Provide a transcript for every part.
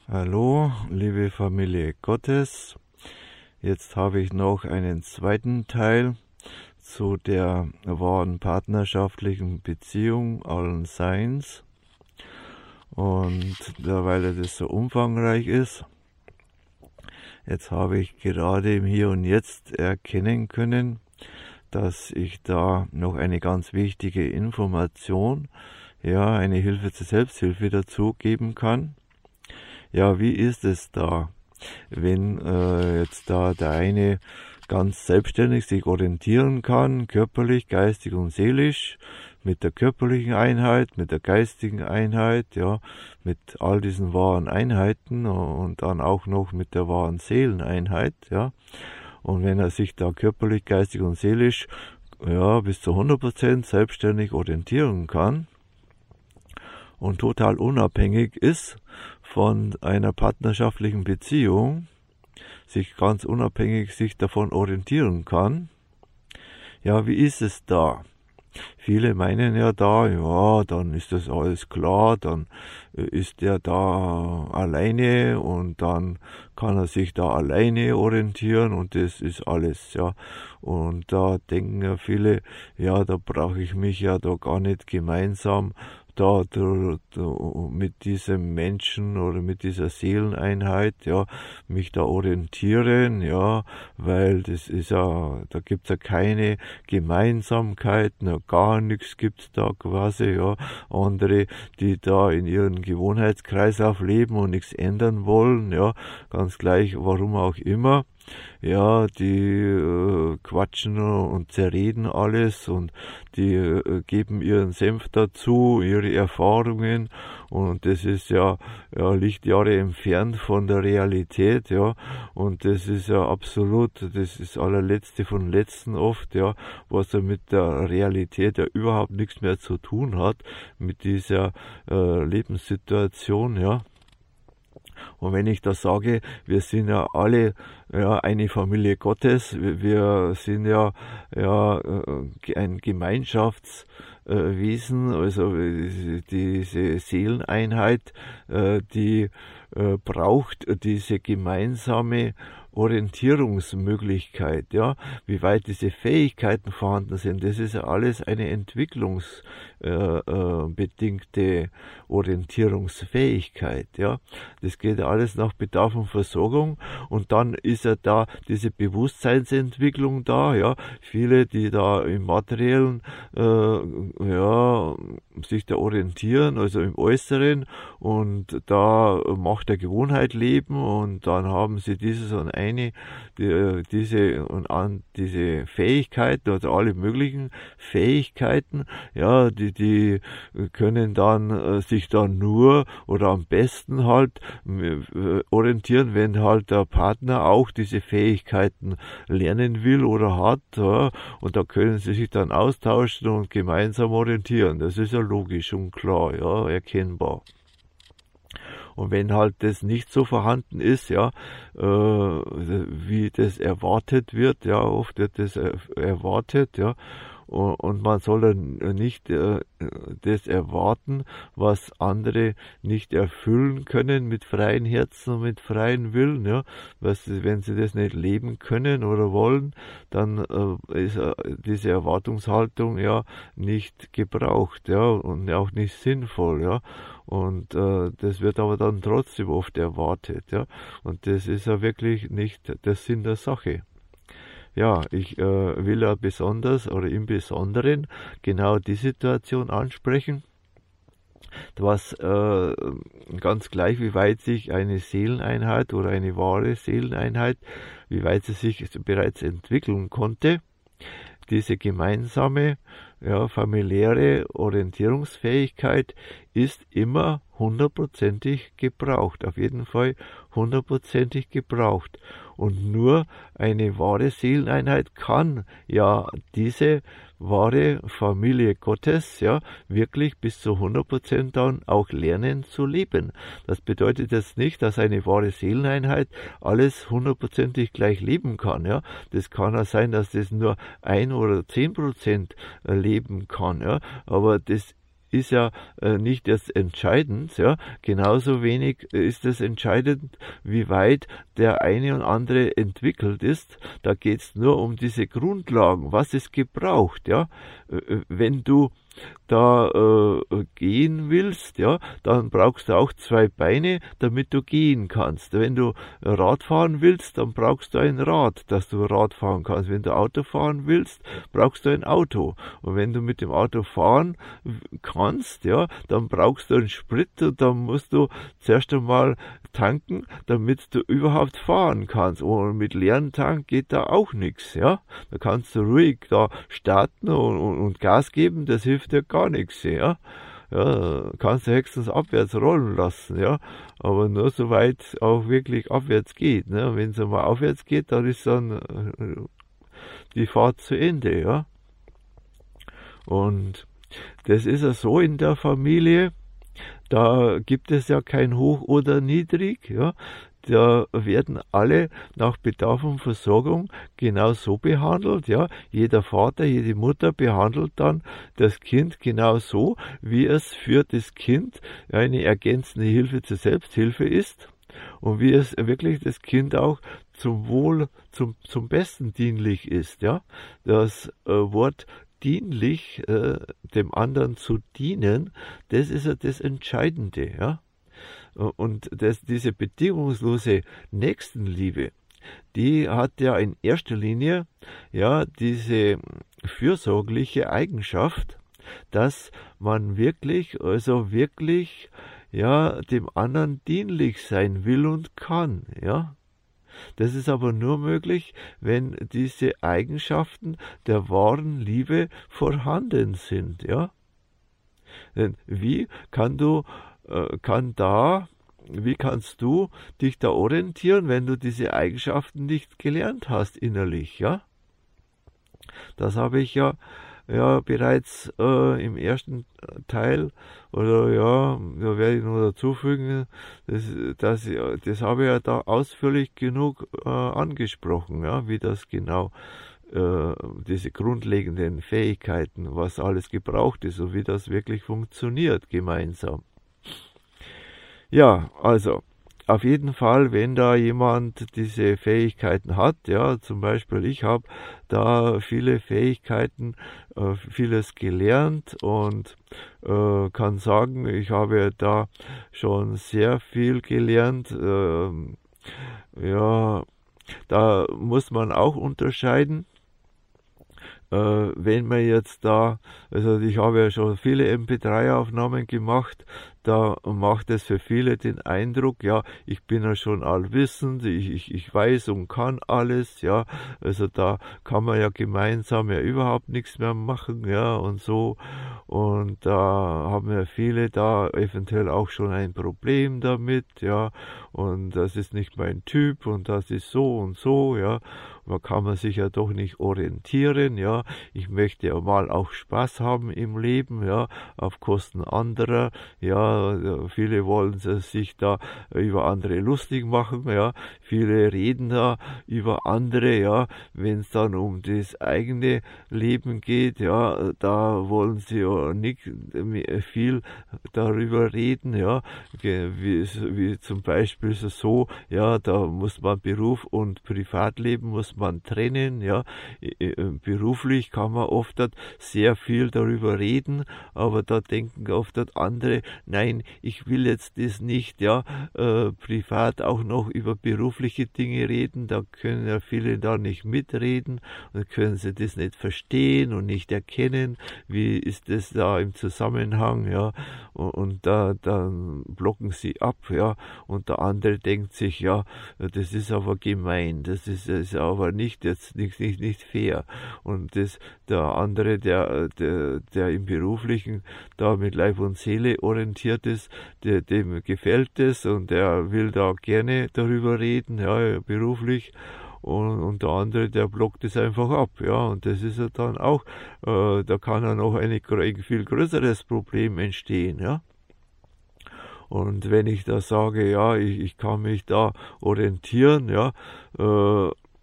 Hallo, liebe Familie Gottes. Jetzt habe ich noch einen zweiten Teil zu der wahren partnerschaftlichen Beziehung allen Seins. Und weil das so umfangreich ist, jetzt habe ich gerade im Hier und Jetzt erkennen können, dass ich da noch eine ganz wichtige Information, eine Hilfe zur Selbsthilfe dazu geben kann. Ja, wie ist es da, wenn jetzt da der eine ganz selbstständig sich orientieren kann, körperlich, geistig und seelisch, mit der körperlichen Einheit, mit der geistigen Einheit, mit all diesen wahren Einheiten und dann auch noch mit der wahren Seeleneinheit, Und wenn er sich da körperlich, geistig und seelisch, bis zu 100% selbstständig orientieren kann und total unabhängig ist von einer partnerschaftlichen Beziehung, sich ganz unabhängig sich davon orientieren kann. Ja, wie ist es da? Viele meinen ja da, dann ist das alles klar, dann ist er da alleine und dann kann er sich da alleine orientieren und das ist alles, Und da denken ja viele, da brauche ich mich ja da gar nicht gemeinsam da mit diesem Menschen oder mit dieser Seeleneinheit, mich da orientieren, weil das ist da gibt's ja keine Gemeinsamkeiten, gar nichts gibt's da quasi, andere, die da in ihren Gewohnheitskreislauf leben und nichts ändern wollen, ganz gleich, warum auch immer. Die quatschen und zerreden alles und die geben ihren Senf dazu, ihre Erfahrungen und das ist Lichtjahre entfernt von der Realität, und das ist ja absolut, das ist allerletzte von letzten oft, was ja mit der Realität ja überhaupt nichts mehr zu tun hat, mit dieser Lebenssituation, Und wenn ich das sage, wir sind ja alle eine Familie Gottes, wir sind ein Gemeinschaftswesen, also diese Seeleneinheit, die braucht diese gemeinsame Orientierungsmöglichkeit, wie weit diese Fähigkeiten vorhanden sind, das ist ja alles eine entwicklungsbedingte Orientierungsfähigkeit, Das geht ja alles nach Bedarf und Versorgung und dann ist ja da diese Bewusstseinsentwicklung da, viele, die da im Materiellen, sich da orientieren, also im Äußeren und da macht der Gewohnheit leben und dann haben sie dieses und diese Fähigkeiten, also alle möglichen Fähigkeiten, die können dann sich dann nur oder am besten halt orientieren, wenn halt der Partner auch diese Fähigkeiten lernen will oder hat, und da können sie sich dann austauschen und gemeinsam orientieren. Das ist ja logisch und klar, erkennbar. Und wenn halt das nicht so vorhanden ist, wie das erwartet wird, oft wird das erwartet, und man soll dann nicht das erwarten, was andere nicht erfüllen können mit freien Herzen und mit freien Willen, wenn sie das nicht leben können oder wollen, dann ist diese Erwartungshaltung nicht gebraucht, und auch nicht sinnvoll, Und das wird aber dann trotzdem oft erwartet, Und das ist ja wirklich nicht der Sinn der Sache. Ich will ja besonders oder im Besonderen genau die Situation ansprechen, was ganz gleich, wie weit sich eine Seeleneinheit oder eine wahre Seeleneinheit, wie weit sie sich bereits entwickeln konnte, diese gemeinsame, familiäre Orientierungsfähigkeit ist immer 100%ig gebraucht, auf jeden Fall 100%ig gebraucht. Und nur eine wahre Seeleneinheit kann diese wahre Familie Gottes wirklich bis zu 100% dann auch lernen zu leben. Das bedeutet jetzt nicht, dass eine wahre Seeleneinheit alles 100%ig gleich leben kann. Das kann auch sein, dass das nur 1 oder 10% leben kann. Aber das ist ja nicht das entscheidend, ja. Genauso wenig ist es entscheidend, wie weit der eine und andere entwickelt ist. Da geht es nur um diese Grundlagen, was es gebraucht, ja. Wenn du da gehen willst, ja, dann brauchst du auch 2 Beine, damit du gehen kannst. Wenn du Rad fahren willst, dann brauchst du ein Rad, dass du Rad fahren kannst. Wenn du Auto fahren willst, brauchst du ein Auto. Und wenn du mit dem Auto fahren kannst, ja, dann brauchst du einen Sprit und dann musst du zuerst einmal tanken, damit du überhaupt fahren kannst. Und mit leeren Tank geht da auch nichts, ja. Da kannst du ruhig da starten und Gas geben, das hilft dir gar nichts, ja. Ja, kannst du höchstens abwärts rollen lassen, ja, aber nur soweit auch wirklich abwärts geht, ne. Wenn es einmal aufwärts geht, dann ist dann die Fahrt zu Ende, ja. Und das ist ja so in der Familie, da gibt es ja kein Hoch oder Niedrig, ja. Da werden alle nach Bedarf und Versorgung genau so behandelt, ja. Jeder Vater, jede Mutter behandelt dann das Kind genau so, wie es für das Kind eine ergänzende Hilfe zur Selbsthilfe ist und wie es wirklich das Kind auch zum Wohl, zum Besten dienlich ist, ja. Das Wort dienlich, dem anderen zu dienen, das ist ja das Entscheidende, ja. Und diese bedingungslose Nächstenliebe, die hat ja in erster Linie ja diese fürsorgliche Eigenschaft, dass man wirklich, also wirklich, ja, dem anderen dienlich sein will und kann, ja. Das ist aber nur möglich, wenn diese Eigenschaften der wahren Liebe vorhanden sind, ja. Denn wie kannst du dich da orientieren, wenn du diese Eigenschaften nicht gelernt hast innerlich, ja? Das habe ich ja bereits im ersten Teil, oder ja, da werde ich noch dazufügen, das habe ich ja da ausführlich genug angesprochen, ja, wie das genau diese grundlegenden Fähigkeiten, was alles gebraucht ist und wie das wirklich funktioniert gemeinsam. Ja, also auf jeden Fall, wenn da jemand diese Fähigkeiten hat, ja, zum Beispiel ich habe da viele Fähigkeiten, vieles gelernt und kann sagen, ich habe da schon sehr viel gelernt. Ja, da muss man auch unterscheiden. Wenn man jetzt da, also ich habe ja schon viele MP3-Aufnahmen gemacht, da macht es für viele den Eindruck, ja, ich bin ja schon allwissend, ich weiß und kann alles, ja, also da kann man ja gemeinsam ja überhaupt nichts mehr machen, ja, und so, und da haben ja viele da eventuell auch schon ein Problem damit, ja, und das ist nicht mein Typ und das ist so und so, ja, man kann man sich ja doch nicht orientieren, ja, ich möchte ja mal auch Spaß haben im Leben, ja, auf Kosten anderer, ja, viele wollen sich da über andere lustig machen, ja, viele reden da über andere, ja, wenn es dann um das eigene Leben geht, ja, da wollen sie ja nicht viel darüber reden, ja, wie zum Beispiel so, ja, da muss man Beruf und Privatleben muss man trennen, ja, beruflich kann man oft sehr viel darüber reden, aber da denken oft andere, nein, ich will jetzt das nicht, ja, privat auch noch über berufliche Dinge reden, da können ja viele da nicht mitreden und können sie das nicht verstehen und nicht erkennen, wie ist das da im Zusammenhang, ja, und da dann blocken sie ab, ja, und der andere denkt sich, ja, das ist aber gemein, das ist aber nicht fair, und der andere, der im Beruflichen da mit Leib und Seele orientiert ist, dem gefällt es und der will da gerne darüber reden, ja, beruflich, und der andere, der blockt es einfach ab, ja, und das ist ja dann auch, da kann ja noch ein viel größeres Problem entstehen, ja. Und wenn ich da sage, ja, ich kann mich da orientieren, ja,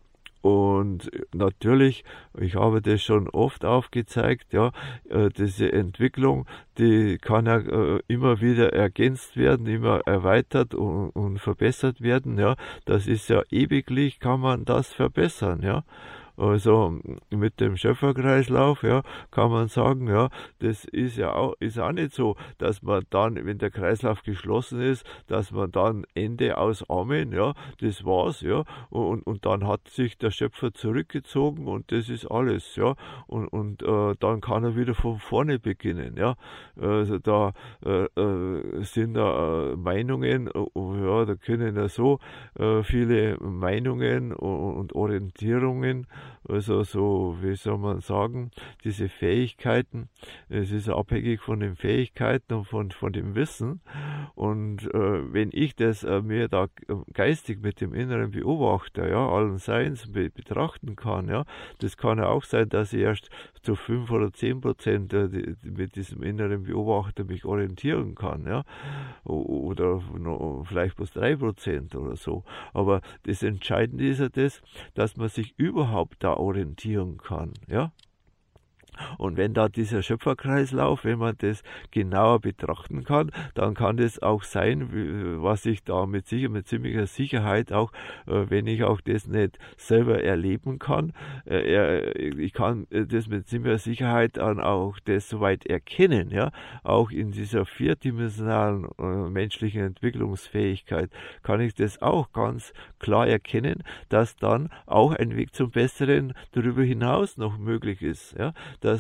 Und natürlich, ich habe das schon oft aufgezeigt, ja, diese Entwicklung, die kann ja immer wieder ergänzt werden, immer erweitert und verbessert werden, ja. Das ist ja ewiglich, kann man das verbessern, ja. Also mit dem Schöpferkreislauf, ja, kann man sagen, ja, das ist auch nicht so, dass man dann, wenn der Kreislauf geschlossen ist, dass man dann Ende aus Amen, ja, das war's, ja, und dann hat sich der Schöpfer zurückgezogen und das ist alles, ja, und dann kann er wieder von vorne beginnen, ja. Also da sind da Meinungen, ja, da können ja so viele Meinungen und Orientierungen, also so, wie soll man sagen, diese Fähigkeiten, es ist abhängig von den Fähigkeiten und von dem Wissen. Und wenn ich das mir da geistig mit dem inneren Beobachter, ja, allen Seins betrachten kann, ja, das kann ja auch sein, dass ich erst zu 5 oder 10% mit diesem inneren Beobachter mich orientieren kann, ja, oder vielleicht bloß 3% oder so. Aber das Entscheidende ist ja das, dass man sich überhaupt da orientieren kann, ja. Und wenn da dieser Schöpferkreislauf, wenn man das genauer betrachten kann, dann kann das auch sein, was ich da mit ziemlicher Sicherheit auch, wenn ich auch das nicht selber erleben kann, ich kann das mit ziemlicher Sicherheit dann auch das soweit erkennen, ja, auch in dieser vierdimensionalen menschlichen Entwicklungsfähigkeit kann ich das auch ganz klar erkennen, dass dann auch ein Weg zum Besseren darüber hinaus noch möglich ist, ja,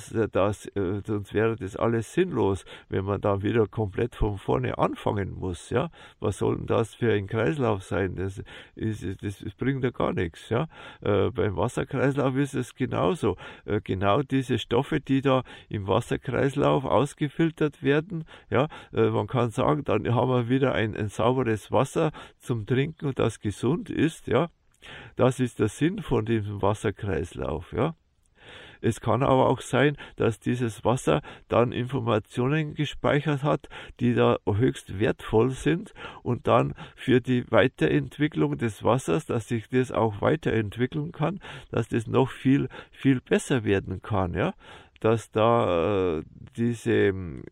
sonst wäre das alles sinnlos, wenn man da wieder komplett von vorne anfangen muss, ja. Was soll denn das für ein Kreislauf sein? Das bringt ja gar nichts, ja. Beim Wasserkreislauf ist es genauso. Genau diese Stoffe, die da im Wasserkreislauf ausgefiltert werden, ja, man kann sagen, dann haben wir wieder ein sauberes Wasser zum Trinken, das gesund ist, ja. Das ist der Sinn von diesem Wasserkreislauf, ja. Es kann aber auch sein, dass dieses Wasser dann Informationen gespeichert hat, die da höchst wertvoll sind und dann für die Weiterentwicklung des Wassers, dass sich das auch weiterentwickeln kann, dass das noch viel, viel besser werden kann, ja. Dass da diese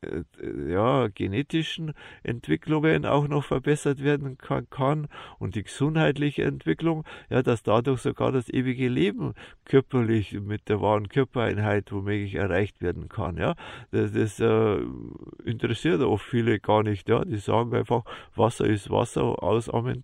genetischen Entwicklungen auch noch verbessert werden kann und die gesundheitliche Entwicklung, ja, dass dadurch sogar das ewige Leben körperlich mit der wahren Körpereinheit womöglich erreicht werden kann, ja. Das interessiert oft viele gar nicht, ja. Die sagen einfach, Wasser ist Wasser, aus Amen,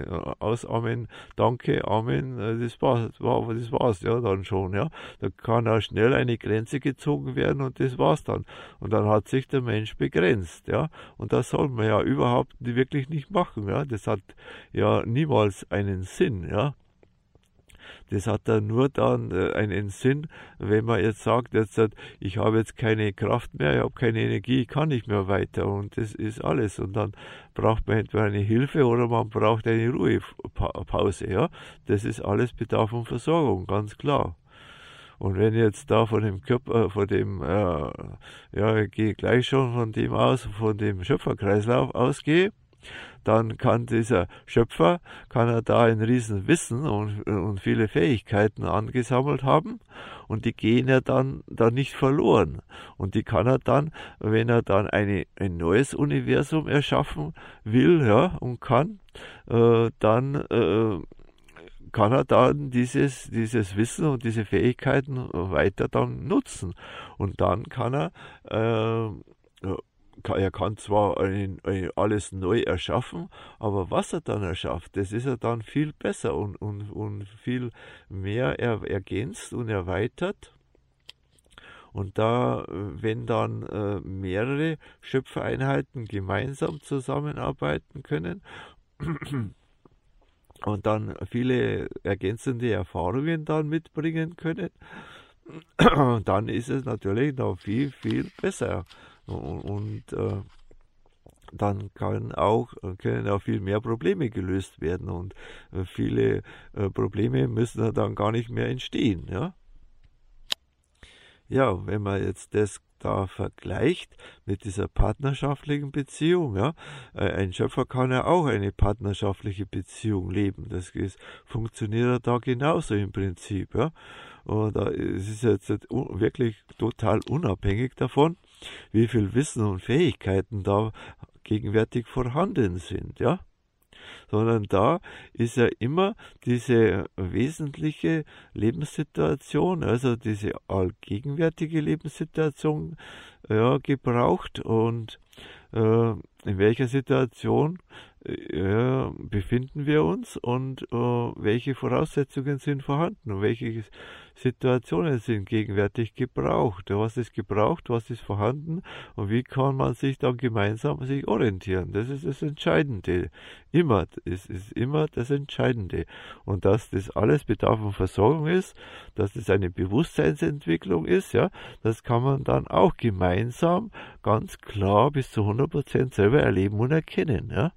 danke, Amen, das war's, ja, dann schon, ja. Da kann auch schnell eine Grenze gezogen werden und das war's dann. Und dann hat sich der Mensch begrenzt, ja. Und das soll man ja überhaupt wirklich nicht machen, ja. Das hat ja niemals einen Sinn, ja. Das hat dann nur dann einen Sinn, wenn man jetzt sagt, ich habe jetzt keine Kraft mehr, ich habe keine Energie, ich kann nicht mehr weiter und das ist alles. Und dann braucht man entweder eine Hilfe oder man braucht eine Ruhepause, ja. Das ist alles Bedarf von Versorgung, ganz klar. Und wenn ich jetzt da von dem Körper, ich gehe gleich schon von dem aus, von dem Schöpferkreislauf ausgehe, dann kann dieser Schöpfer, kann er da ein riesen Wissen und viele Fähigkeiten angesammelt haben und die gehen ja dann nicht verloren. Und die kann er dann, wenn er dann ein neues Universum erschaffen will, ja, und kann, dann kann er dann dieses Wissen und diese Fähigkeiten weiter dann nutzen. Und dann kann er kann zwar alles neu erschaffen, aber was er dann erschafft, das ist er dann viel besser und viel mehr ergänzt und erweitert. Und da, wenn dann mehrere Schöpfereinheiten gemeinsam zusammenarbeiten können, und dann viele ergänzende Erfahrungen dann mitbringen können, dann ist es natürlich noch viel, viel besser. Und dann können auch viel mehr Probleme gelöst werden und viele Probleme müssen dann gar nicht mehr entstehen. Ja, wenn man jetzt das da vergleicht mit dieser partnerschaftlichen Beziehung, ja, ein Schöpfer kann ja auch eine partnerschaftliche Beziehung leben. Funktioniert ja da genauso im Prinzip, ja. Und es ist jetzt wirklich total unabhängig davon, wie viel Wissen und Fähigkeiten da gegenwärtig vorhanden sind, ja. Sondern da ist ja immer diese wesentliche Lebenssituation, also diese allgegenwärtige Lebenssituation, ja, gebraucht und in welcher Situation befinden wir uns und welche Voraussetzungen sind vorhanden und welche Situationen sind gegenwärtig gebraucht. Was ist gebraucht, was ist vorhanden und wie kann man sich dann gemeinsam sich orientieren. Das ist das Entscheidende. Es ist immer das Entscheidende. Und dass das alles Bedarf und Versorgung ist, dass das eine Bewusstseinsentwicklung ist, ja, das kann man dann auch gemeinsam ganz klar bis zu 100% selber erleben und erkennen, ja.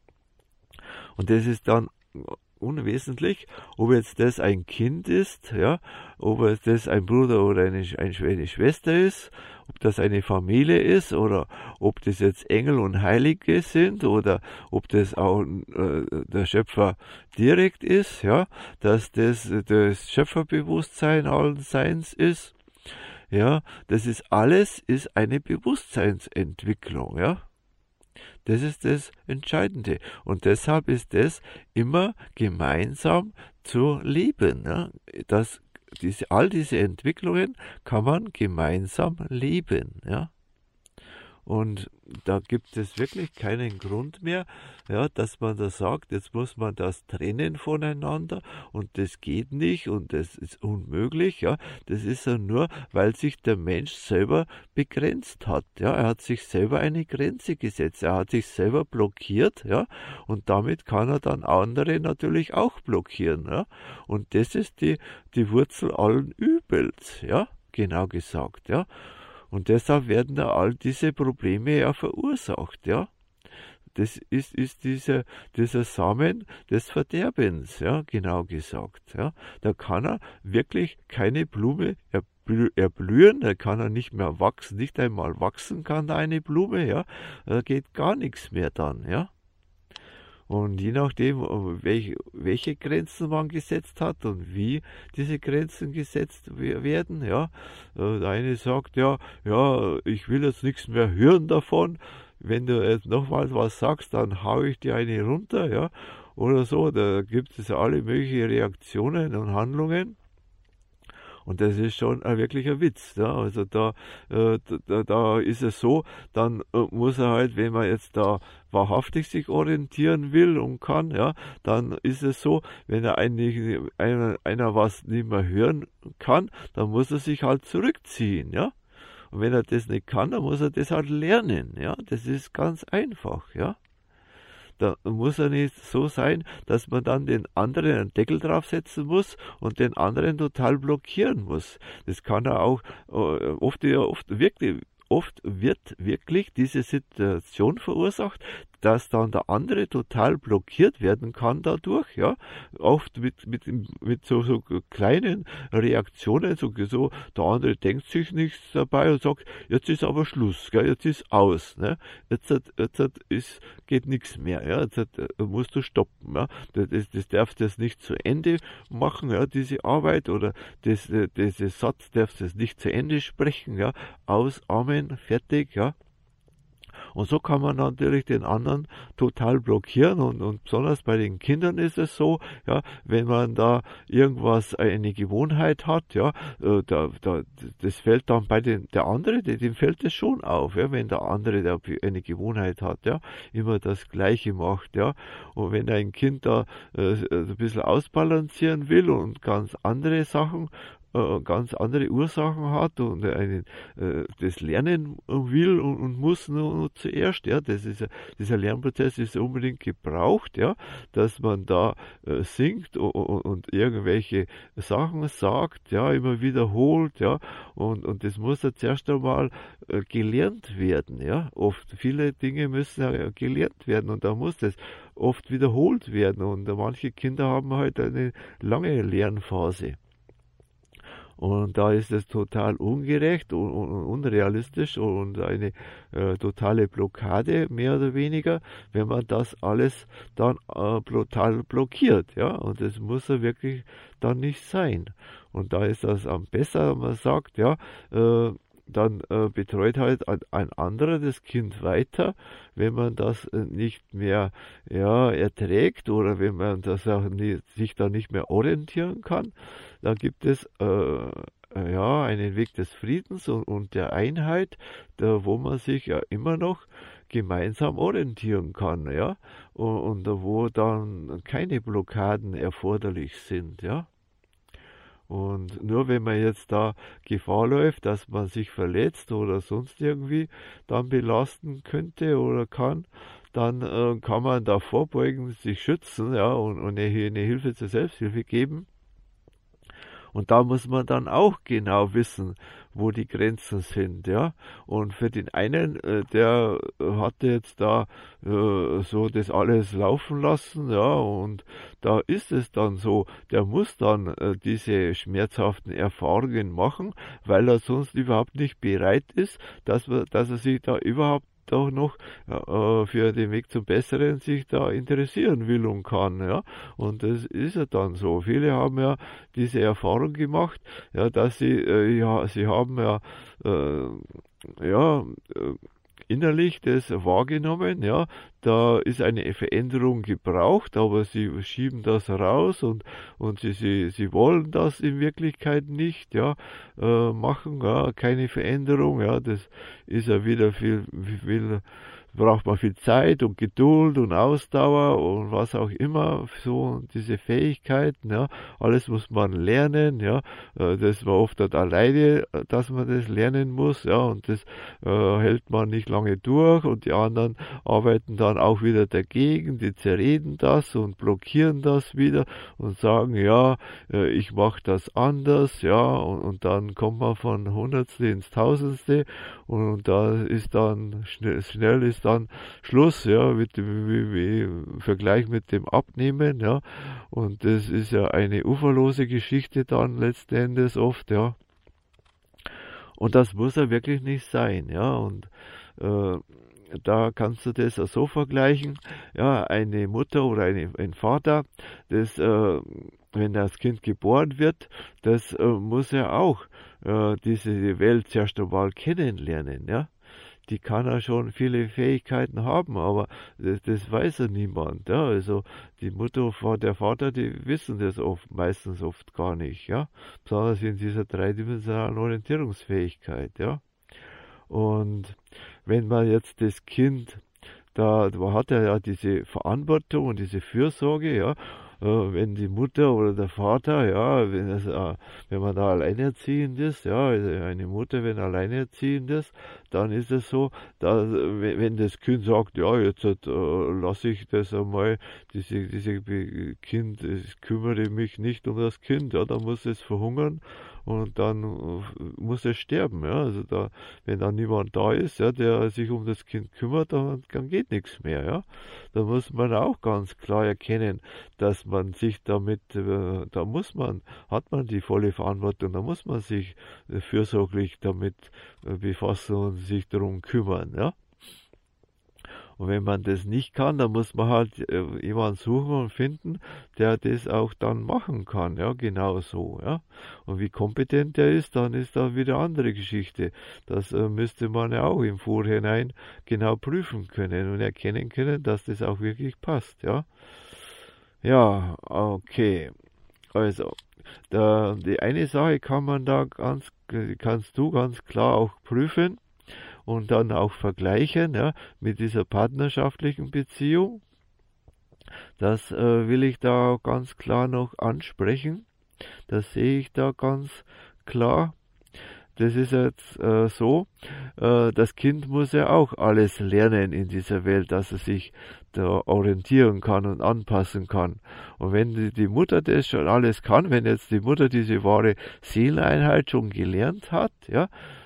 Und das ist dann unwesentlich, ob jetzt das ein Kind ist, ja, ob es das ein Bruder oder eine Schwester ist, ob das eine Familie ist oder ob das jetzt Engel und Heilige sind oder ob das auch der Schöpfer direkt ist, ja, dass das Schöpferbewusstsein allen Seins ist, ja, das ist alles ist eine Bewusstseinsentwicklung, ja. Das ist das Entscheidende. Und deshalb ist das immer gemeinsam zu leben. Ja? All diese Entwicklungen kann man gemeinsam leben. Ja? Und da gibt es wirklich keinen Grund mehr, ja, dass man da sagt, jetzt muss man das trennen voneinander und das geht nicht und das ist unmöglich. Ja. Das ist ja nur, weil sich der Mensch selber begrenzt hat. Ja. Er hat sich selber eine Grenze gesetzt, er hat sich selber blockiert, ja, und damit kann er dann andere natürlich auch blockieren. Ja. Und das ist die Wurzel allen Übels, ja, genau gesagt, ja. Und deshalb werden da all diese Probleme ja verursacht, ja. Das ist dieser Samen des Verderbens, ja, genau gesagt, ja. Da kann er wirklich keine Blume erblühen, da kann er nicht mehr wachsen, nicht einmal wachsen kann da eine Blume, ja. Da geht gar nichts mehr dann, ja. Und je nachdem, welche Grenzen man gesetzt hat und wie diese Grenzen gesetzt werden, ja, der eine sagt, ja, ich will jetzt nichts mehr hören davon, wenn du jetzt nochmals was sagst, dann hau ich dir eine runter, ja, oder so, da gibt es ja alle möglichen Reaktionen und Handlungen. Und das ist schon ein wirklicher Witz. Ja? Also da ist es so, dann muss er halt, wenn man jetzt da wahrhaftig sich orientieren will und kann, ja, dann ist es so, wenn einer was nicht mehr hören kann, dann muss er sich halt zurückziehen, ja. Und wenn er das nicht kann, dann muss er das halt lernen, ja. Das ist ganz einfach, ja. Da muss er nicht so sein, dass man dann den anderen einen Deckel draufsetzen muss und den anderen total blockieren muss. Das kann er auch oft wird wirklich diese Situation verursacht, dass dann der andere total blockiert werden kann dadurch, ja, oft mit so kleinen Reaktionen, so, der andere denkt sich nichts dabei und sagt, jetzt ist aber Schluss, gell, jetzt ist aus, ne, jetzt geht nichts mehr, ja, jetzt musst du stoppen, ja, das darfst du jetzt nicht zu Ende machen, ja, diese Arbeit oder diese Satz darfst du jetzt nicht zu Ende sprechen, ja, aus, Amen, fertig, ja. Und so kann man natürlich den anderen total blockieren und besonders bei den Kindern ist es so, ja, wenn man da irgendwas, eine Gewohnheit hat, ja, das fällt dann bei der andere, dem fällt es schon auf, ja, wenn der andere eine Gewohnheit hat, ja, immer das Gleiche macht, ja, und wenn ein Kind da ein bisschen ausbalancieren will und ganz andere Sachen, ganz andere Ursachen hat und das lernen will und muss nur zuerst, ja, dieser Lernprozess ist unbedingt gebraucht, ja, dass man da singt und irgendwelche Sachen sagt, ja, immer wiederholt, ja, und das muss ja zuerst einmal gelernt werden, ja, viele Dinge müssen ja gelernt werden und da muss das oft wiederholt werden und manche Kinder haben halt eine lange Lernphase. Und da ist es total ungerecht und unrealistisch und eine totale Blockade, mehr oder weniger, wenn man das alles dann total blockiert. Ja? Und das muss ja wirklich dann nicht sein. Und da ist das am besser, wenn man sagt, ja, dann betreut halt ein anderer das Kind weiter, wenn man das nicht mehr erträgt oder wenn man das auch sich da nicht mehr orientieren kann, dann gibt es einen Weg des Friedens und der Einheit, wo man sich ja immer noch gemeinsam orientieren kann, ja, und wo dann keine Blockaden erforderlich sind, ja. Und nur wenn man jetzt da Gefahr läuft, dass man sich verletzt oder sonst irgendwie dann belasten könnte oder kann, dann kann man da vorbeugen, sich schützen, ja, und eine Hilfe zur Selbsthilfe geben. Und da muss man dann auch genau wissen, wo die Grenzen sind, ja. Und für den einen, der hatte jetzt da so das alles laufen lassen, ja, und da ist es dann so, der muss dann diese schmerzhaften Erfahrungen machen, weil er sonst überhaupt nicht bereit ist, dass er sich da überhaupt doch noch für den Weg zum Besseren sich da interessieren will und kann, ja. Und das ist ja dann so. Viele haben ja diese Erfahrung gemacht, ja, dass sie haben ja, innerlich das wahrgenommen, ja, da ist eine Veränderung gebraucht, aber sie schieben das raus und sie wollen das in Wirklichkeit nicht, ja, machen, ja, keine Veränderung, ja, das ist ja wieder viel braucht man viel Zeit und Geduld und Ausdauer und was auch immer, so diese Fähigkeiten, ja, alles muss man lernen, ja, das war oft halt alleine, dass man das lernen muss, ja, und das hält man nicht lange durch und die anderen arbeiten dann auch wieder dagegen, die zerreden das und blockieren das wieder und sagen, ja, ich mache das anders, ja, und dann kommt man von Hundertstel ins Tausendste und da ist dann schnell ist dann Schluss, ja, mit dem Vergleich mit dem Abnehmen, ja, und das ist ja eine uferlose Geschichte dann letzten Endes oft, ja, und das muss ja wirklich nicht sein, ja, und da kannst du das so vergleichen, ja, eine Mutter oder ein Vater, das, wenn das Kind geboren wird, das muss ja auch diese Welt zuerst einmal kennenlernen, ja. Die kann ja schon viele Fähigkeiten haben, aber das weiß ja niemand, ja. Also die Mutter und der Vater, die wissen das meistens oft gar nicht, ja. Besonders in dieser dreidimensionalen Orientierungsfähigkeit, ja. Und wenn man jetzt das Kind, da hat er ja diese Verantwortung und diese Fürsorge, ja, wenn die Mutter oder der Vater, ja, wenn man da alleinerziehend ist, ja, also eine Mutter, wenn alleinerziehend ist, dann ist es so, dass, wenn das Kind sagt, ja, jetzt lasse ich das einmal, diese Kind, ich kümmere mich nicht um das Kind, ja, dann muss es verhungern und dann muss es sterben, ja, also da, wenn da niemand da ist, ja, der sich um das Kind kümmert, dann geht nichts mehr, ja. Da muss man auch ganz klar erkennen, dass man sich damit, hat man die volle Verantwortung, da muss man sich fürsorglich damit befassen und sich darum kümmern, ja. Und wenn man das nicht kann, dann muss man halt jemanden suchen und finden, der das auch dann machen kann, ja, genau so, ja. Und wie kompetent der ist, dann ist da wieder eine andere Geschichte. Das müsste man ja auch im Vorhinein genau prüfen können und erkennen können, dass das auch wirklich passt, ja. Ja, okay. Also, die eine Sache kannst du ganz klar auch prüfen und dann auch vergleichen, ja, mit dieser partnerschaftlichen Beziehung. Das will ich da ganz klar noch ansprechen. Das sehe ich da ganz klar. Das ist jetzt so, das Kind muss ja auch alles lernen in dieser Welt, dass es sich da orientieren kann und anpassen kann. Und wenn die Mutter das schon alles kann, wenn jetzt die Mutter diese wahre Seeleneinheit schon gelernt hat, ja,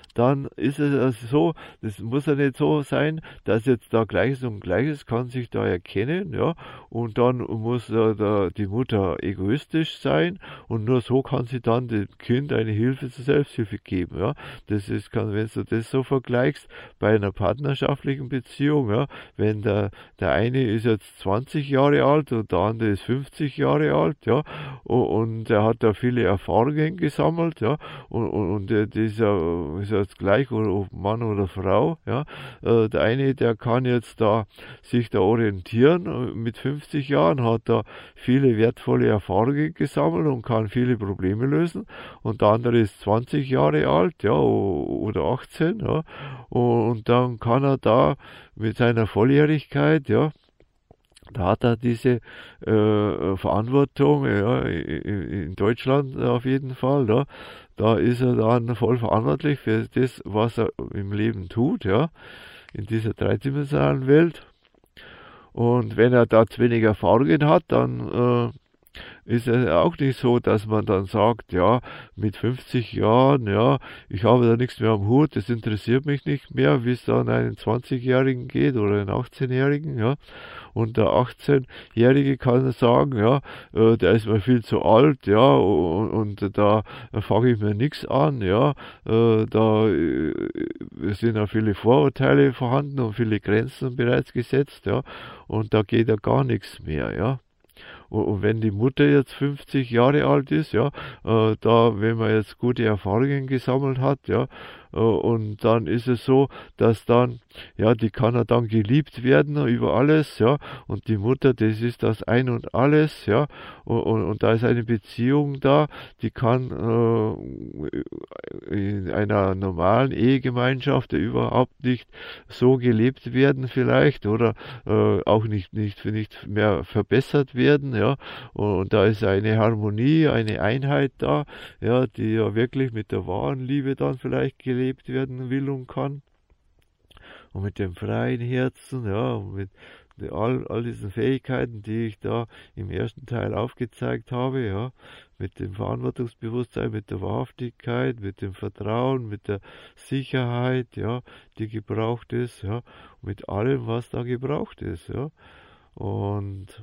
dann ist es also so, das muss ja nicht so sein, dass jetzt da Gleiches und Gleiches kann sich da erkennen, ja, und dann muss da die Mutter egoistisch sein und nur so kann sie dann dem Kind eine Hilfe zur Selbsthilfe geben, ja. Das ist, wenn du das so vergleichst, bei einer partnerschaftlichen Beziehung, ja, wenn der eine ist jetzt 20 Jahre alt und der andere ist 50 Jahre alt, ja, und er hat da viele Erfahrungen gesammelt, ja, und das ist jetzt gleich, ob Mann oder Frau, ja, der eine, der kann jetzt da sich da orientieren mit 50 Jahren, hat da viele wertvolle Erfahrungen gesammelt und kann viele Probleme lösen, und der andere ist 20 Jahre alt, ja, oder 18, ja, und dann kann er da mit seiner Volljährigkeit, ja, da hat er diese Verantwortung, ja, in Deutschland auf jeden Fall, ja, da ist er dann voll verantwortlich für das, was er im Leben tut, ja, in dieser dreidimensionalen Welt. Und wenn er da zu wenig Erfahrungen hat, dann ist es auch nicht so, dass man dann sagt, ja, mit 50 Jahren, ja, ich habe da nichts mehr am Hut, das interessiert mich nicht mehr, wie es dann einem 20-Jährigen geht oder einem 18-Jährigen, ja. Und der 18-Jährige kann sagen, ja, der ist mir viel zu alt, ja, und da fange ich mir nichts an, ja, da sind ja viele Vorurteile vorhanden und viele Grenzen bereits gesetzt, ja, und da geht ja gar nichts mehr, ja. Und wenn die Mutter jetzt 50 Jahre alt ist, ja, wenn man jetzt gute Erfahrungen gesammelt hat, ja, und dann ist es so, dass dann, ja, die kann ja dann geliebt werden über alles, ja, und die Mutter, das ist das Ein und Alles, ja, und da ist eine Beziehung da, die kann in einer normalen Ehegemeinschaft überhaupt nicht so gelebt werden vielleicht, oder auch nicht mehr verbessert werden, ja, und da ist eine Harmonie, eine Einheit da, ja, die ja wirklich mit der wahren Liebe dann vielleicht gelebt werden will und kann, und mit dem freien Herzen, ja, und mit all diesen Fähigkeiten, die ich da im ersten Teil aufgezeigt habe, ja, mit dem Verantwortungsbewusstsein, mit der Wahrhaftigkeit, mit dem Vertrauen, mit der Sicherheit, ja, die gebraucht ist, ja, mit allem, was da gebraucht ist, ja, und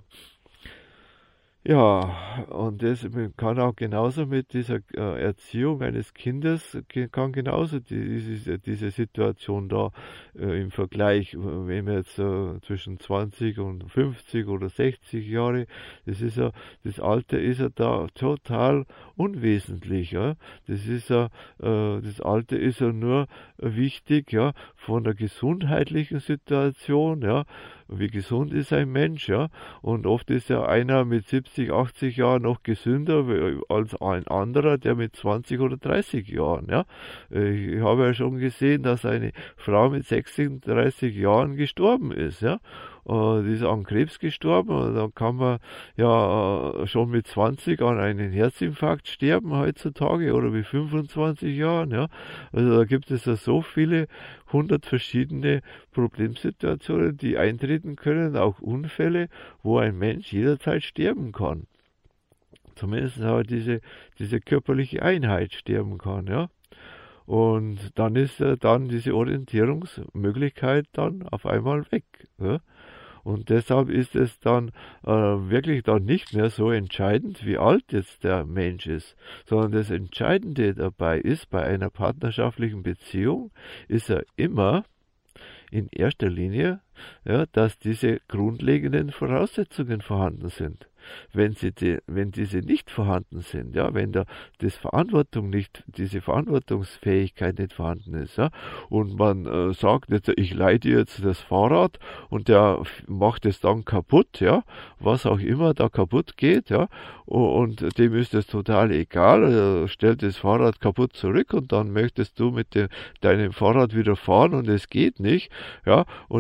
ja, und das kann auch genauso mit dieser Erziehung eines Kindes, kann genauso diese Situation da im Vergleich, wenn wir jetzt zwischen 20 und 50 oder 60 Jahre, das Alter ist ja da total unwesentlich, ja. Das Alter ist ja nur wichtig, ja, von der gesundheitlichen Situation, ja. Wie gesund ist ein Mensch, ja? Und oft ist ja einer mit 70, 80 Jahren noch gesünder als ein anderer, der mit 20 oder 30 Jahren, ja? Ich habe ja schon gesehen, dass eine Frau mit 36 Jahren gestorben ist, ja? Die ist an Krebs gestorben, und dann kann man ja schon mit 20 an einen Herzinfarkt sterben heutzutage, oder mit 25 Jahren, ja. Also da gibt es ja so viele 100 verschiedene Problemsituationen, die eintreten können, auch Unfälle, wo ein Mensch jederzeit sterben kann. Zumindest aber diese körperliche Einheit sterben kann, ja. Und dann ist dann diese Orientierungsmöglichkeit dann auf einmal weg, ja? Und deshalb ist es dann wirklich dann nicht mehr so entscheidend, wie alt jetzt der Mensch ist, sondern das Entscheidende dabei ist, bei einer partnerschaftlichen Beziehung, ist ja immer in erster Linie, ja, dass diese grundlegenden Voraussetzungen vorhanden sind. Wenn diese nicht vorhanden sind, ja, wenn diese Verantwortungsfähigkeit nicht vorhanden ist, ja, und man sagt jetzt, ich leihe dir jetzt das Fahrrad und der macht es dann kaputt, ja, was auch immer da kaputt geht, ja, und dem ist es total egal, er stellt das Fahrrad kaputt zurück, und dann möchtest du mit deinem Fahrrad wieder fahren und es geht nicht, ja, und dann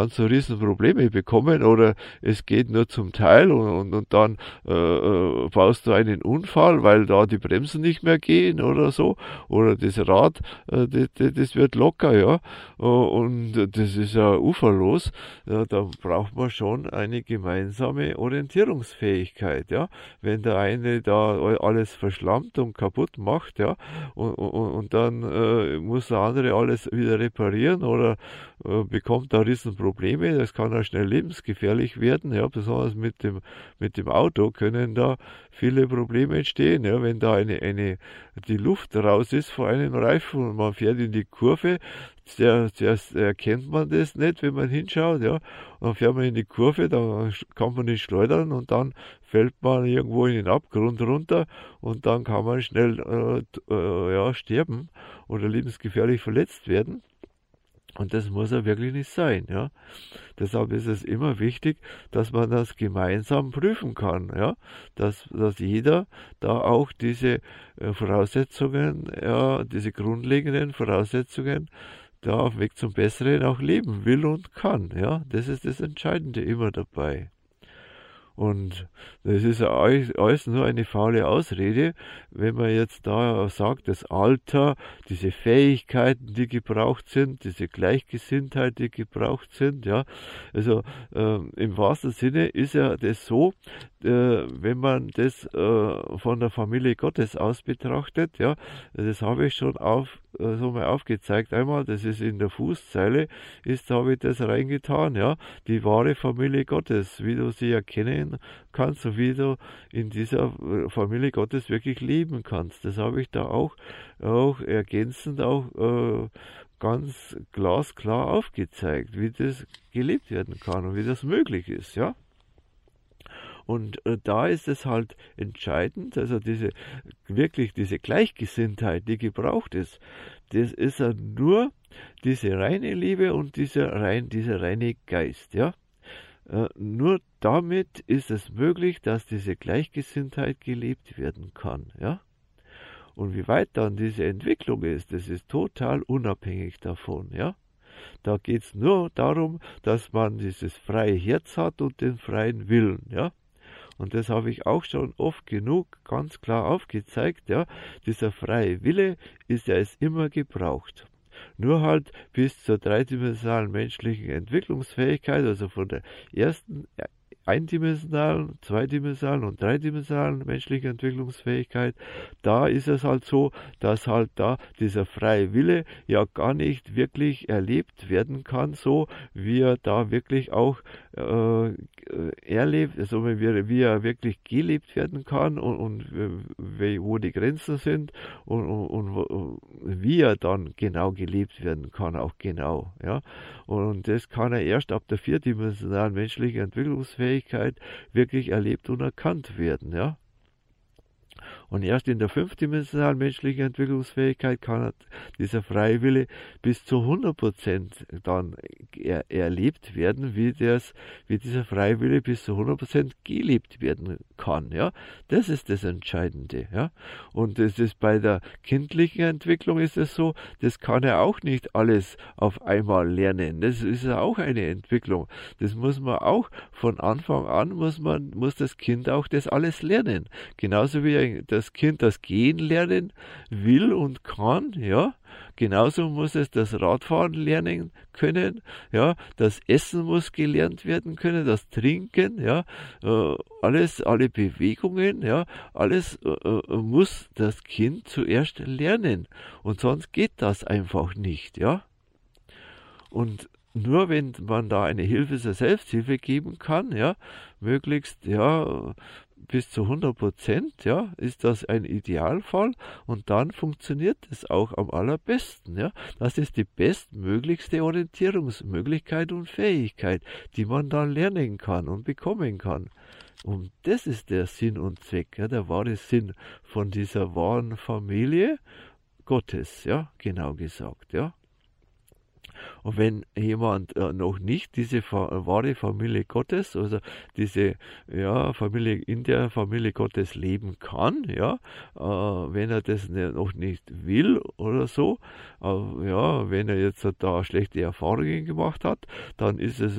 kannst du riesen Probleme bekommen, oder es geht nur zum Teil und dann baust du einen Unfall, weil da die Bremsen nicht mehr gehen oder so, oder das Rad, das wird locker, ja, und das ist ja uferlos. Ja, da braucht man schon eine gemeinsame Orientierungsfähigkeit, ja. Wenn der eine da alles verschlammt und kaputt macht, ja, und dann muss der andere alles wieder reparieren oder bekommt da riesen Probleme, das kann auch schnell lebensgefährlich werden, ja, besonders mit dem Auto können da viele Probleme entstehen, ja, wenn da die Luft raus ist vor einem Reifen und man fährt in die Kurve, zuerst erkennt man das nicht, wenn man hinschaut, ja, und dann fährt man in die Kurve, dann kann man nicht schleudern und dann fällt man irgendwo in den Abgrund runter und dann kann man schnell sterben oder lebensgefährlich verletzt werden. Und das muss ja wirklich nicht sein, ja. Deshalb ist es immer wichtig, dass man das gemeinsam prüfen kann, ja. Dass jeder da auch diese Voraussetzungen, ja, diese grundlegenden Voraussetzungen da auf dem Weg zum Besseren auch leben will und kann, ja. Das ist das Entscheidende immer dabei. Und das ist ja alles nur eine faule Ausrede, wenn man jetzt da sagt, das Alter, diese Fähigkeiten, die gebraucht sind, diese Gleichgesinntheit, die gebraucht sind, ja. Also im wahrsten Sinne ist ja das so, wenn man das von der Familie Gottes aus betrachtet, ja, das habe ich schon so mal aufgezeigt einmal, das ist in der Fußzeile, habe ich das reingetan, ja, die wahre Familie Gottes, wie du sie erkennen kannst, so wie du in dieser Familie Gottes wirklich leben kannst. Das habe ich da auch ergänzend ganz glasklar aufgezeigt, wie das gelebt werden kann und wie das möglich ist, ja. Und da ist es halt entscheidend, also diese Gleichgesinntheit, die gebraucht ist, das ist ja nur diese reine Liebe und dieser reine Geist, ja. Nur damit ist es möglich, dass diese Gleichgesinntheit gelebt werden kann, ja. Und wie weit dann diese Entwicklung ist, das ist total unabhängig davon, ja. Da geht es nur darum, dass man dieses freie Herz hat und den freien Willen, ja. Und das habe ich auch schon oft genug ganz klar aufgezeigt, ja. Dieser freie Wille ist ja es immer gebraucht. Nur halt bis zur dreidimensionalen menschlichen Entwicklungsfähigkeit, also von der ersten eindimensionalen, zweidimensionalen und dreidimensionalen menschlichen Entwicklungsfähigkeit, da ist es halt so, dass halt da dieser freie Wille ja gar nicht wirklich erlebt werden kann, so wie er da wirklich auch erlebt, also wie er wirklich gelebt werden kann und wo die Grenzen sind und wie er dann genau gelebt werden kann, auch genau, ja. Und das kann er erst ab der vierdimensionalen menschlichen Entwicklungsfähigkeit wirklich erlebt und erkannt werden, ja. Und erst in der fünfdimensionalen menschlichen Entwicklungsfähigkeit kann dieser freie Wille bis zu 100% dann erlebt werden, wie dieser freie Wille bis zu 100% gelebt werden kann. Ja? Das ist das Entscheidende. Ja? Und das ist bei der kindlichen Entwicklung ist es so, das kann er auch nicht alles auf einmal lernen. Das ist ja auch eine Entwicklung. Das muss man auch von Anfang an, muss das Kind auch das alles lernen. Genauso wie das Kind das Gehen lernen will und kann, ja, genauso muss es das Radfahren lernen können, ja, das Essen muss gelernt werden können, das Trinken, ja, alle Bewegungen, ja, alles muss das Kind zuerst lernen und sonst geht das einfach nicht, ja. Und nur wenn man da eine Hilfe zur Selbsthilfe geben kann, ja, möglichst, ja, bis zu 100%, ja, ist das ein Idealfall und dann funktioniert es auch am allerbesten, ja. Das ist die bestmöglichste Orientierungsmöglichkeit und Fähigkeit, die man dann lernen kann und bekommen kann. Und das ist der Sinn und Zweck, ja, der wahre Sinn von dieser wahren Familie Gottes, ja, genau gesagt, ja. Und wenn jemand noch nicht diese wahre Familie Gottes, also diese Familie in der Familie Gottes leben kann, wenn er das noch nicht will oder so, wenn er jetzt da schlechte Erfahrungen gemacht hat, dann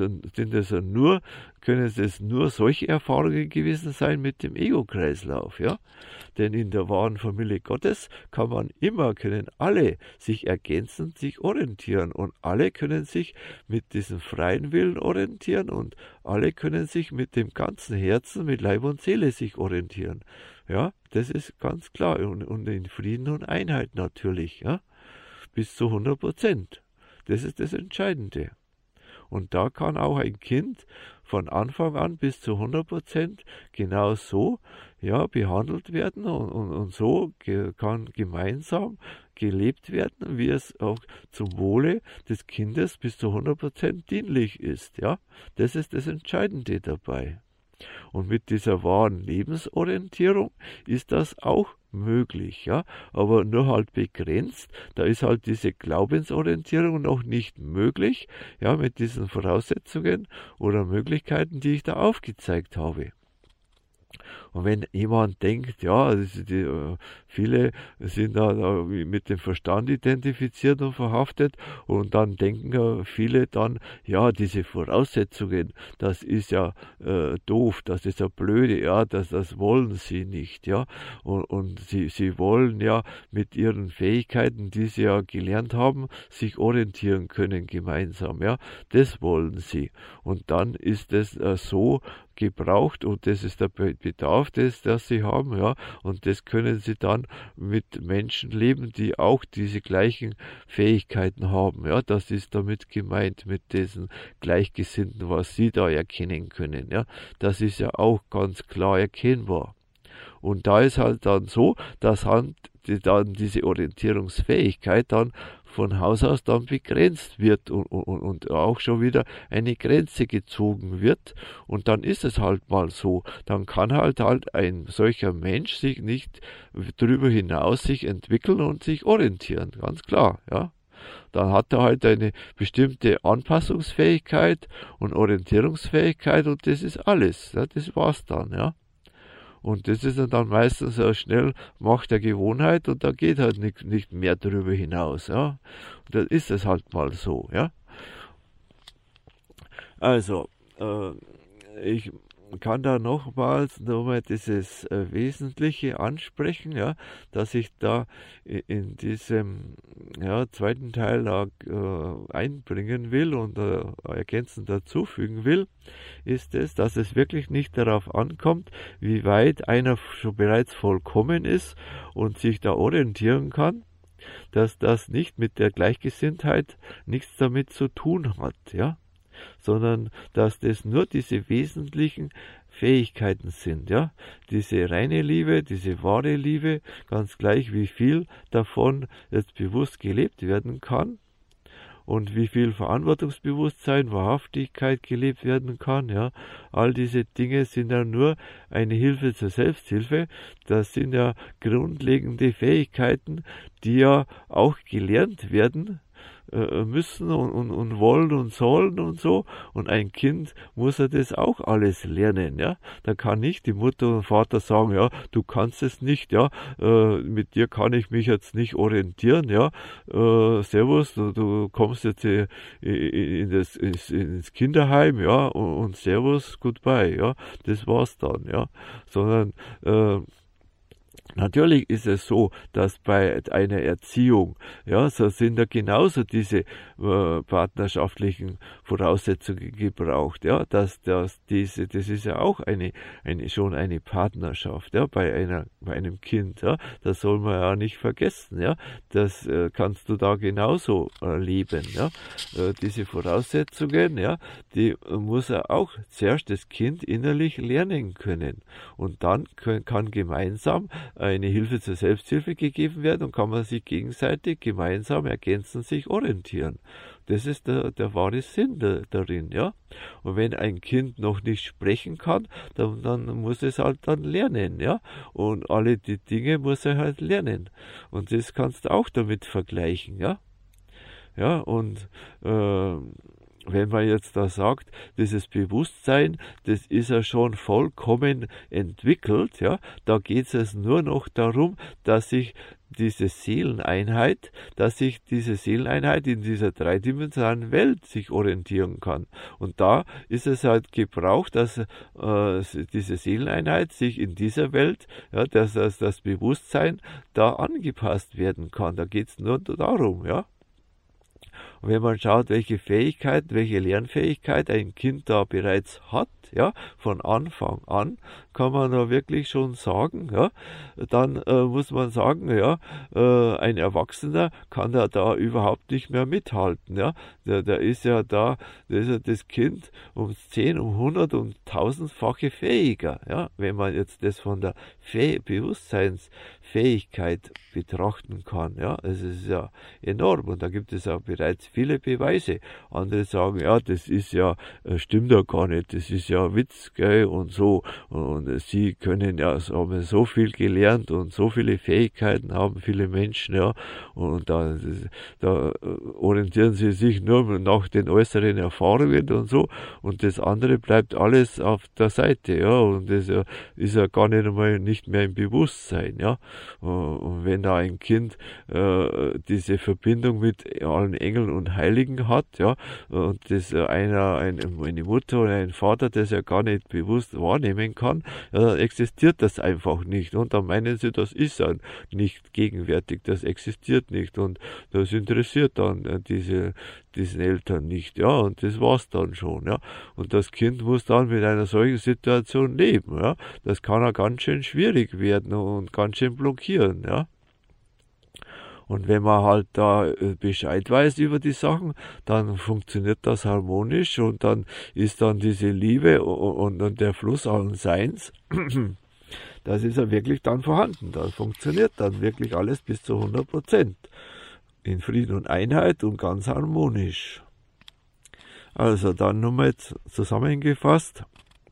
können es nur solche Erfahrungen gewesen sein mit dem Ego-Kreislauf, ja. Denn in der wahren Familie Gottes können alle sich ergänzen, sich orientieren und alle können sich mit diesem freien Willen orientieren und alle können sich mit dem ganzen Herzen, mit Leib und Seele sich orientieren. Ja, das ist ganz klar und in Frieden und Einheit natürlich, ja, bis zu 100%. Das ist das Entscheidende. Und da kann auch ein Kind von Anfang an bis zu 100% genau so behandelt werden und so kann gemeinsam gelebt werden, wie es auch zum Wohle des Kindes bis zu 100% dienlich ist. Ja? Das ist das Entscheidende dabei. Und mit dieser wahren Lebensorientierung ist das auch möglich, ja, aber nur halt begrenzt. Da ist halt diese Glaubensorientierung noch nicht möglich, ja, mit diesen Voraussetzungen oder Möglichkeiten, die ich da aufgezeigt habe. Und wenn jemand denkt, viele sind da mit dem Verstand identifiziert und verhaftet und dann denken viele dann, diese Voraussetzungen, das ist ja doof, das ist ja blöde, ja, das wollen sie nicht, ja. Und sie wollen ja mit ihren Fähigkeiten, die sie ja gelernt haben, sich orientieren können gemeinsam, ja. Das wollen sie. Und dann ist es so gebraucht und das ist der Bedarf, das sie haben, ja, und das können sie dann mit Menschen leben, die auch diese gleichen Fähigkeiten haben, ja, das ist damit gemeint mit diesen Gleichgesinnten, was sie da erkennen können, ja, das ist ja auch ganz klar erkennbar. Und da ist halt dann so, dass dann diese Orientierungsfähigkeit dann von Haus aus dann begrenzt wird und auch schon wieder eine Grenze gezogen wird. Und dann ist es halt mal so. Dann kann halt ein solcher Mensch sich nicht darüber hinaus sich entwickeln und sich orientieren. Ganz klar, ja. Dann hat er halt eine bestimmte Anpassungsfähigkeit und Orientierungsfähigkeit und das ist alles. Ja, das war's dann, ja. Und das ist dann meistens schnell Macht der Gewohnheit und da geht halt nicht mehr darüber hinaus. Ja? Und dann ist es halt mal so. Ja? Also, ich kann da nochmals dieses Wesentliche ansprechen, ja, dass ich da in diesem zweiten Teil einbringen will und ergänzend dazufügen will, ist es, dass es wirklich nicht darauf ankommt, wie weit einer schon bereits vollkommen ist und sich da orientieren kann, dass das nicht mit der Gleichgesinntheit nichts damit zu tun hat, ja, sondern dass das nur diese wesentlichen Fähigkeiten sind, ja, diese reine Liebe, diese wahre Liebe, ganz gleich wie viel davon jetzt bewusst gelebt werden kann und wie viel Verantwortungsbewusstsein, Wahrhaftigkeit gelebt werden kann, ja, all diese Dinge sind ja nur eine Hilfe zur Selbsthilfe, das sind ja grundlegende Fähigkeiten, die ja auch gelernt werden müssen und wollen und sollen und so. Und ein Kind muss ja das auch alles lernen, ja. Da kann nicht die Mutter und Vater sagen, ja, du kannst es nicht, ja, mit dir kann ich mich jetzt nicht orientieren, ja. Servus, du kommst jetzt ins Kinderheim, ja, und Servus, goodbye, ja. Das war's dann, ja. Sondern natürlich ist es so, dass bei einer Erziehung, ja, so sind da genauso diese partnerschaftlichen Voraussetzungen gebraucht, ja, das ist ja auch schon eine Partnerschaft, ja, bei einem Kind, ja, das soll man ja nicht vergessen, ja, das kannst du da genauso leben, ja, diese Voraussetzungen, ja, die muss ja auch zuerst das Kind innerlich lernen können und dann kann gemeinsam eine Hilfe zur Selbsthilfe gegeben werden und kann man sich gegenseitig gemeinsam ergänzen, sich orientieren. Das ist der wahre Sinn darin, ja. Und wenn ein Kind noch nicht sprechen kann, dann muss es halt dann lernen, ja. Und alle die Dinge muss er halt lernen. Und das kannst du auch damit vergleichen, ja. Ja, und wenn man jetzt da sagt, dieses Bewusstsein, das ist ja schon vollkommen entwickelt, ja, da geht es nur noch darum, dass sich diese Seeleneinheit in dieser dreidimensionalen Welt sich orientieren kann. Und da ist es halt gebraucht, dass diese Seeleneinheit sich in dieser Welt, ja, dass das Bewusstsein da angepasst werden kann. Da geht es nur darum, ja. Und wenn man schaut, welche Lernfähigkeit ein Kind da bereits hat, ja, von Anfang an, kann man da wirklich schon sagen, ja, dann muss man sagen, ja, ein Erwachsener kann da überhaupt nicht mehr mithalten, ja. Der ist ja das Kind um 10, um 100 und 1000-fache fähiger, ja, wenn man jetzt das von der Bewusstseinsfähigkeit betrachten kann, ja. Es ist ja enorm und da gibt es ja bereits viele Beweise. Andere sagen, ja, das ist ja, stimmt ja gar nicht, das ist ja Witz, gell, und so. Und sie können ja, haben so viel gelernt und so viele Fähigkeiten haben viele Menschen, ja. Und da orientieren sie sich nur nach den äußeren Erfahrungen und so. Und das andere bleibt alles auf der Seite, ja. Und das ist ja gar nicht mehr im Bewusstsein, ja. Und wenn da ein Kind diese Verbindung mit allen Engeln und Heiligen hat, ja, und das eine Mutter oder ein Vater das ja gar nicht bewusst wahrnehmen kann, ja, dann existiert das einfach nicht. Und dann meinen sie, das ist ja nicht gegenwärtig, das existiert nicht und das interessiert dann diesen Eltern nicht, ja, und das war's dann schon, ja. Und das Kind muss dann mit einer solchen Situation leben, ja. Das kann ja ganz schön schwierig werden und ganz schön blockieren, ja. Und wenn man halt da Bescheid weiß über die Sachen, dann funktioniert das harmonisch und dann ist dann diese Liebe und der Fluss allen Seins, das ist ja wirklich dann vorhanden. Da funktioniert dann wirklich alles bis zu 100%. In Frieden und Einheit und ganz harmonisch. Also dann nochmal zusammengefasst.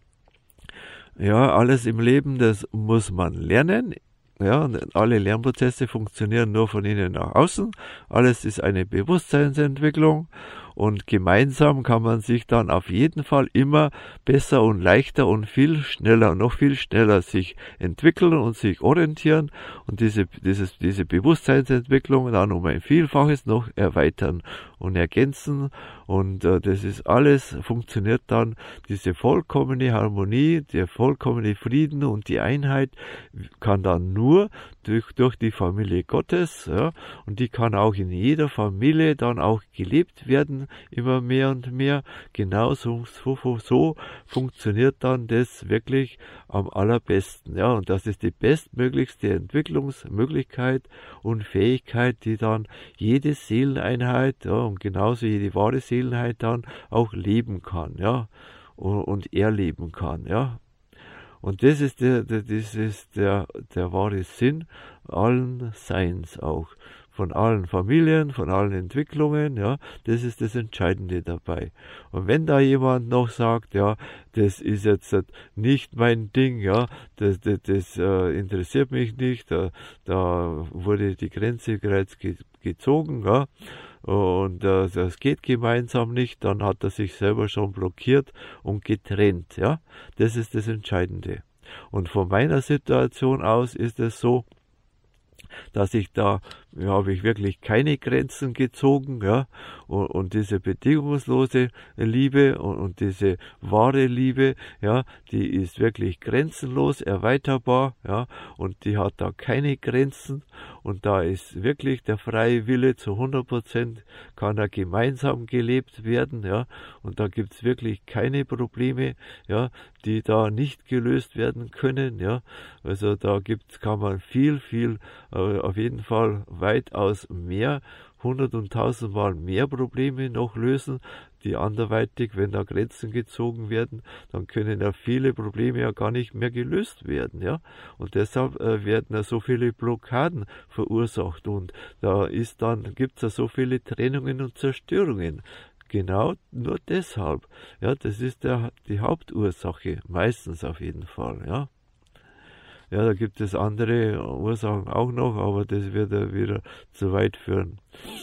Ja, alles im Leben, das muss man lernen. Ja, und alle Lernprozesse funktionieren nur von innen nach außen. Alles ist eine Bewusstseinsentwicklung und gemeinsam kann man sich dann auf jeden Fall immer besser und leichter und noch viel schneller sich entwickeln und sich orientieren und diese Bewusstseinsentwicklung dann um ein Vielfaches noch erweitern und ergänzen und das ist alles, funktioniert dann, diese vollkommene Harmonie, der vollkommene Frieden und die Einheit kann dann nur durch die Familie Gottes, ja, und die kann auch in jeder Familie dann auch gelebt werden, immer mehr und mehr. Genauso so funktioniert dann das wirklich am allerbesten, ja, und das ist die bestmöglichste Entwicklungsmöglichkeit und Fähigkeit, die dann jede Seeleneinheit, ja, und genauso jede wahre Seeleneinheit dann auch leben kann, ja, und erleben kann, ja. Und das ist der wahre Sinn allen Seins auch. Von allen Familien, von allen Entwicklungen, ja, das ist das Entscheidende dabei. Und wenn da jemand noch sagt, ja, das ist jetzt nicht mein Ding, ja, das interessiert mich nicht, da wurde die Grenze bereits gezogen, ja, und das geht gemeinsam nicht, dann hat er sich selber schon blockiert und getrennt, ja. Das ist das Entscheidende. Und von meiner Situation aus ist es so, dass habe ich wirklich keine Grenzen gezogen, ja, und diese bedingungslose Liebe und diese wahre Liebe, ja, die ist wirklich grenzenlos erweiterbar, ja, und die hat da keine Grenzen und da ist wirklich der freie Wille zu 100%, kann da gemeinsam gelebt werden, ja, und da gibt's wirklich keine Probleme, ja, die da nicht gelöst werden können, ja, also da kann man viel, auf jeden Fall weitaus mehr, 100 und 1000 Mal mehr Probleme noch lösen, die anderweitig, wenn da Grenzen gezogen werden, dann können ja viele Probleme ja gar nicht mehr gelöst werden, ja. Und deshalb werden ja so viele Blockaden verursacht und gibt's ja so viele Trennungen und Zerstörungen. Genau nur deshalb. Ja, das ist die Hauptursache, meistens auf jeden Fall, ja. Ja, da gibt es andere Ursachen auch noch, aber das wird ja wieder zu weit führen.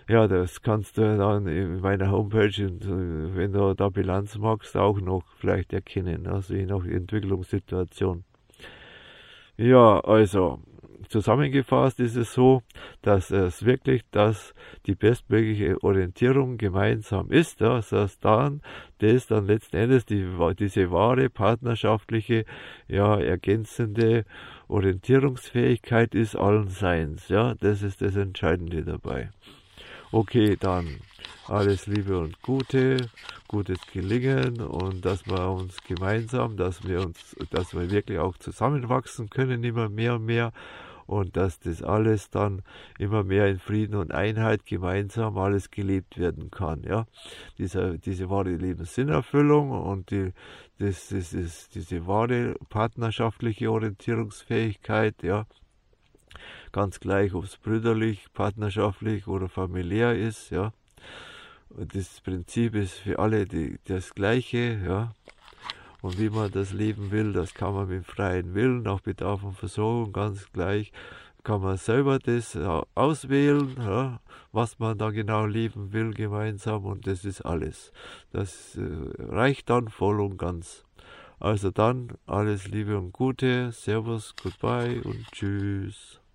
Ja, das kannst du dann in meiner Homepage, wenn du da Bilanz machst, auch noch vielleicht erkennen, also je nach Entwicklungssituation. Ja, also zusammengefasst ist es so, dass es wirklich die bestmögliche Orientierung gemeinsam ist, ja, das dann letzten Endes diese wahre partnerschaftliche, ja, ergänzende Orientierungsfähigkeit ist allen Seins, ja, das ist das Entscheidende dabei. Okay, dann alles Liebe und gutes Gelingen und dass wir uns gemeinsam, dass wir wirklich auch zusammenwachsen können, immer mehr und mehr und dass das alles dann immer mehr in Frieden und Einheit gemeinsam alles gelebt werden kann, ja. Diese wahre Lebenssinnerfüllung und diese wahre partnerschaftliche Orientierungsfähigkeit, ja. Ganz gleich, ob es brüderlich, partnerschaftlich oder familiär ist, ja. Und das Prinzip ist für alle das Gleiche, ja. Und wie man das leben will, das kann man mit freiem Willen, nach Bedarf und Versorgung, ganz gleich, kann man selber das auswählen, ja, was man da genau leben will gemeinsam und das ist alles. Das reicht dann voll und ganz. Also dann alles Liebe und Gute, Servus, Goodbye und Tschüss.